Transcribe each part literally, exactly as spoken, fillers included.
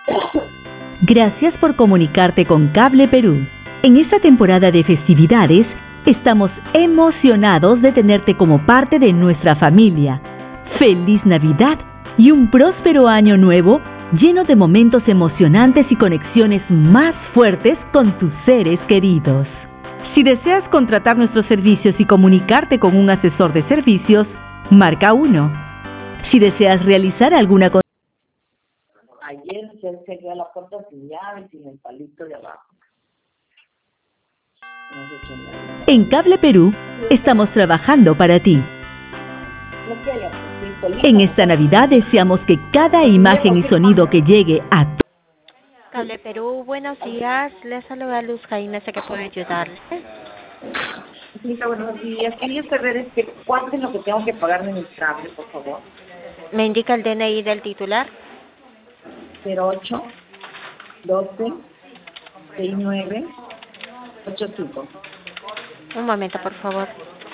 Gracias por comunicarte con Cable Perú. En esta temporada de festividades, estamos emocionados de tenerte como parte de nuestra familia. ¡Feliz Navidad y un próspero año nuevo lleno de momentos emocionantes y conexiones más fuertes con tus seres queridos! Si deseas contratar nuestros servicios y comunicarte con un asesor de servicios, marca uno. Si deseas realizar alguna cosa... Ayer se cerró la puerta sin llave, sin el palito de abajo. No sé qué nada. En Cable Perú, estamos trabajando para ti. No te hayas, sí, solita. En esta Navidad deseamos que cada imagen y sonido que llegue a tu... Cable Perú, buenos días. Les saluda Luz Jaime, sé que puedo ayudarle. Señorita, buenos días. Quería saber este, cuánto es lo que tengo que pagar de mi cable, por favor. ¿Me indica el D N I del titular? cero ocho doce sesenta y nueve ochenta y cinco. Un momento, por favor.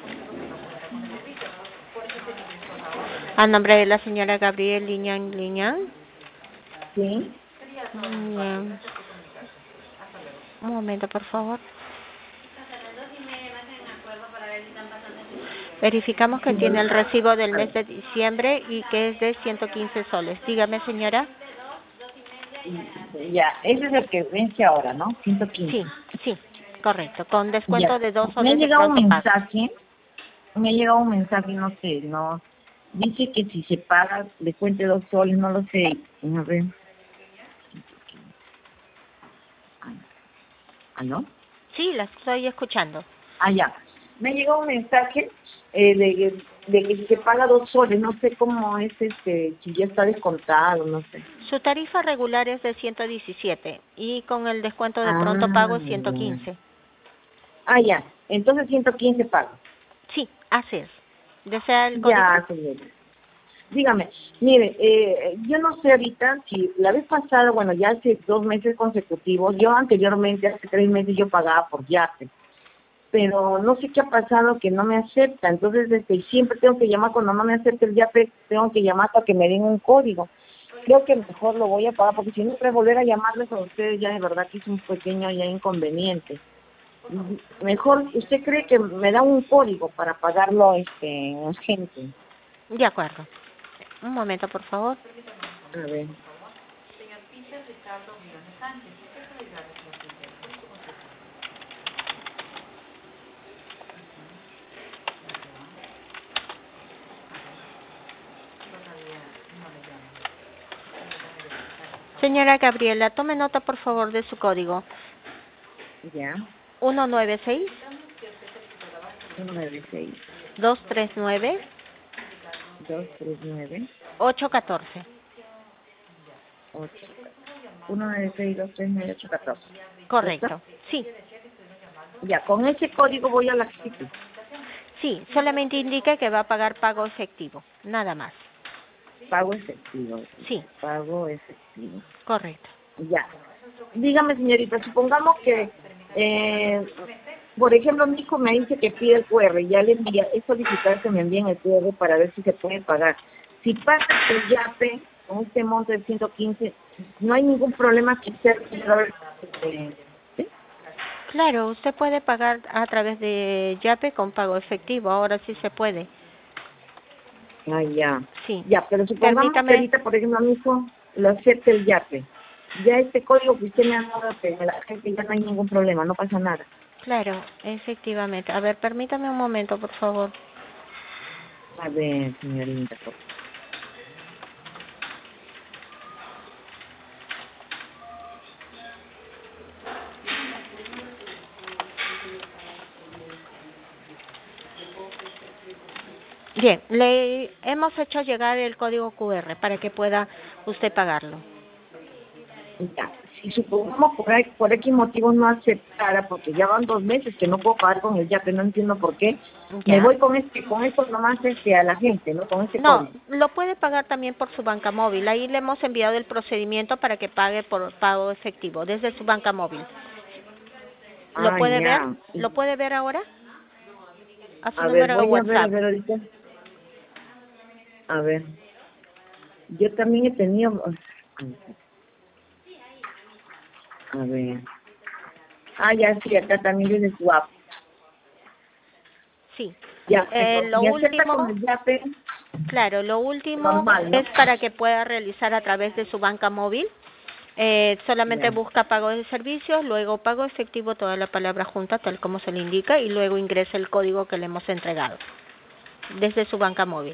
A nombre de la señora Gabriel Liñán Liñán. Sí. Bien. Un momento, por favor. Verificamos que tiene el recibo del mes de diciembre y que es de ciento quince soles. Dígame, señora. Ya, ese es el que vence ahora, ¿no? ciento quince. Sí, sí, correcto. Con descuento Ya. de dos Me ha soles de llegado un pronto pago. mensaje, me ha llegado un mensaje, no sé, no, dice que si se paga, le cuente dos soles, no lo sé. A ver. ¿Aló? Sí, la estoy escuchando. Ah, ya. Me ha llegado un mensaje eh, de, de que si se paga dos soles, no sé cómo es, este, si ya está descontado, no sé. Su tarifa regular es de ciento diecisiete y con el descuento de pronto Ah, pago es ciento ya. quince. Ah, ya. Entonces ciento quince pago. Sí, así es. ¿Desea el código? Ya, señorita. Dígame, mire, eh, yo no sé ahorita si la vez pasada, bueno, ya hace dos meses consecutivos, yo anteriormente, hace tres meses yo pagaba por Yape, pero no sé qué ha pasado que no me acepta, entonces este, siempre tengo que llamar, cuando no me acepta el Yape, tengo que llamar para que me den un código. Creo que mejor lo voy a pagar, porque si no, para volver a llamarles a ustedes ya de verdad que es un pequeño ya inconveniente. Mejor, ¿usted cree que me da un código para pagarlo este urgente? De acuerdo. Un momento, por favor. A ver. Señora Gabriela, tome nota, por favor, de su código. Ya. uno nueve seis uno nueve seis dos tres nueve dos tres nueve ocho uno cuatro. ocho uno nueve seis dos tres nueve ocho catorce. Correcto. Sí, Ya, con ese código voy a la City. sí, solamente indique que va a pagar pago efectivo, nada más. Pago efectivo. Sí, Pago efectivo. correcto. Ya. Dígame, señorita, supongamos que, eh, por ejemplo, mi hijo me dice que pide el Q R, ya le envía, es solicitar que me envíen el Q R para ver si se puede pagar. Si paga el Yape con este monto de ciento quince, no hay ningún problema que hacer. Eh, ¿sí? Claro, usted puede pagar a través de Yape con pago efectivo, ahora sí se puede. Ah, ya. Sí. Ya, pero supongamos que Permítame. ahorita, por ejemplo, a mi hijo lo acepte el Yape. Ya este código que usted me ha dado, que me la gente ya no hay ningún problema, no pasa nada. Claro, efectivamente. A ver, permítame un momento, por favor. A ver, señorita. Por favor. Bien, le hemos hecho llegar el código Q R para que pueda usted pagarlo. Ya. Si supongamos por, ahí- por X motivo no aceptara, porque ya van dos meses que no puedo pagar con el Yape, no entiendo por qué, me ¿Ya? voy con este, con esto nomás este a la gente, ¿no? Con este No, código. lo puede pagar también por su banca móvil. Ahí le hemos enviado el procedimiento para que pague por pago efectivo desde su banca móvil. ¿Lo Ah, puede ver? ya. ¿Lo puede ver ahora? A su A ver, número de voy a ver, a WhatsApp. ver ahorita. A ver. Yo también he tenido... A ver. Ah, ya sí, acá también desde su app. Sí. Ya, Eh, lo ¿y acepta último, con el Yape? claro, lo último Normal, ¿no? es para que pueda realizar a través de su banca móvil. Eh, solamente Ya. busca pago de servicios, luego pago efectivo, toda la palabra junta, tal como se le indica, y luego ingresa el código que le hemos entregado desde su banca móvil.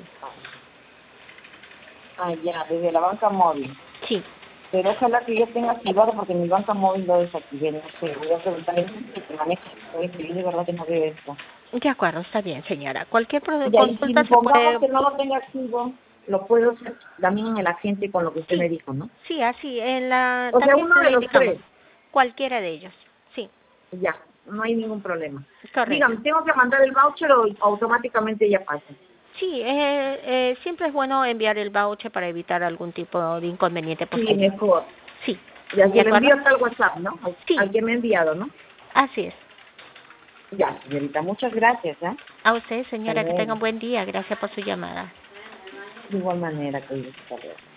Ah, ya, desde la banca móvil. Sí. Pero ojalá que yo tenga activado porque mi banca móvil lo desactivé, no sé, voy a preguntarle a alguien que maneja, oye, yo de verdad que no veo esto. De acuerdo, está bien, señora. Cualquier pro- Ya, y si consulta se pongamos puede... que no lo tenga activo, lo puedo hacer también en el agente con lo que usted Sí, me dijo, ¿no? sí, así, en la... O sea, también uno de le los indicamos. tres. Cualquiera de ellos, sí, Ya, no hay ningún problema. correcto. Dígame, ¿tengo que mandar el voucher o automáticamente ya pasa? Sí, eh, eh, siempre es bueno enviar el voucher para evitar algún tipo de inconveniente Sí, posterior. mejor. Sí, Ya, ¿de se lo acuerdo? envío hasta el WhatsApp, ¿no? Al, Sí, al que me ha enviado, ¿no? así es. Ya, señorita, muchas gracias, ¿eh? A usted, Hasta señora, que tenga luego. un buen día. Gracias por su llamada. De igual manera, que hasta luego.